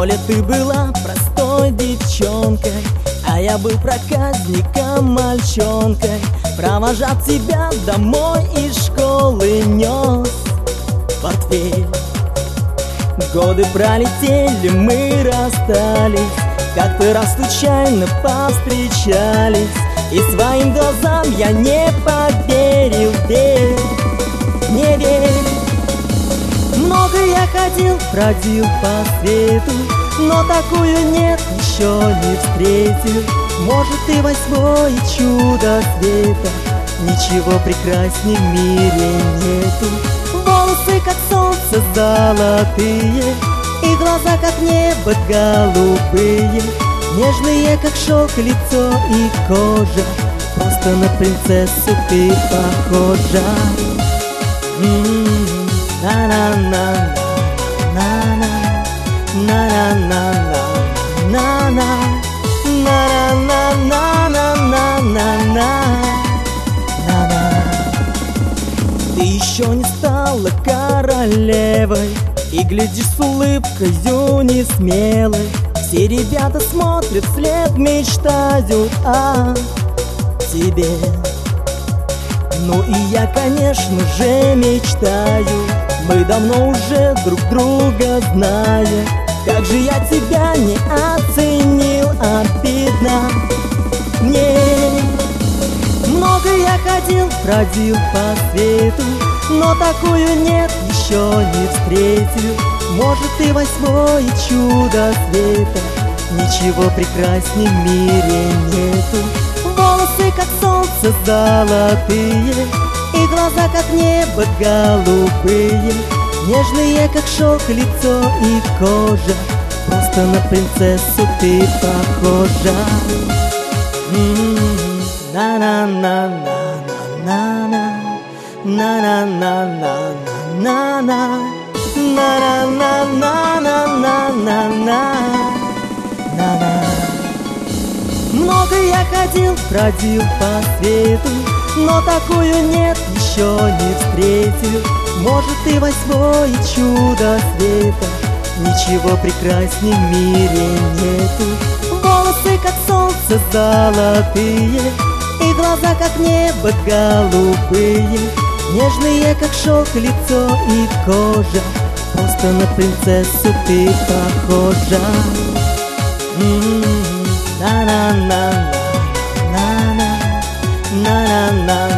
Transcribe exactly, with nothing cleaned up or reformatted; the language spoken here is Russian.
школе ты была простой девчонкой, а я был проказником, мальчонкой. Провожал тебя домой из школы, нес портфель. Годы пролетели, мы расстались, как-то раз случайно повстречались, и своим глазам я не поверил. Верь, не верь. Много я ходил, бродил по свету, но такую нет, еще не встретил. Может, и восьмое чудо света, ничего прекрасней в мире нету. Волосы, как солнце, золотые, и глаза, как небо, голубые. Нежные, как шелк, лицо и кожа, просто на принцессу ты похожа. На-на-на, на-на, на-на-на, на-на, на-на-на-на-на-на-на. Ты еще не стала королевой и глядишь с улыбкою несмелой. Все ребята смотрят вслед, мечтают о тебе. Ну и я, конечно же, мечтаю. Мы давно уже друг друга знаем. Как же я тебя не оценил, обидно мне. Много я ходил, бродил по свету, но такую нет, еще не встретил. Может, и восьмое чудо света, ничего прекрасней в мире нету. Волосы, как солнце, золотые, и глаза, как небо, голубые. Нежные, как шелк, лицо и кожа, просто на принцессу ты похожа. На-на-на-на-на-на-на, на-на-на-на-на-на, на-на-на-на-на-на-на. Много я ходил, бродил по свету, но такую нет, еще не встретил. Может, и восьмое чудо света, ничего прекрасней в мире нету. Волосы, как солнце, золотые, и глаза, как небо, голубые. Нежные, как шелк, лицо и кожа, просто на принцессу ты похожа. На-на-на-на-на-на, на-на-на.